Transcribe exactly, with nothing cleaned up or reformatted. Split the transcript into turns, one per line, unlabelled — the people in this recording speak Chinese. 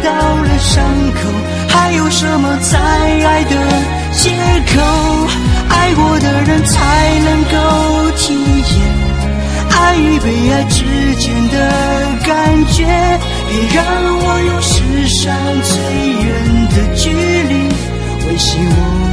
到了伤口，还有什么再爱的借口？爱过的人才能够体验爱与被爱之间的感觉，别让我用世上最远的距离维系我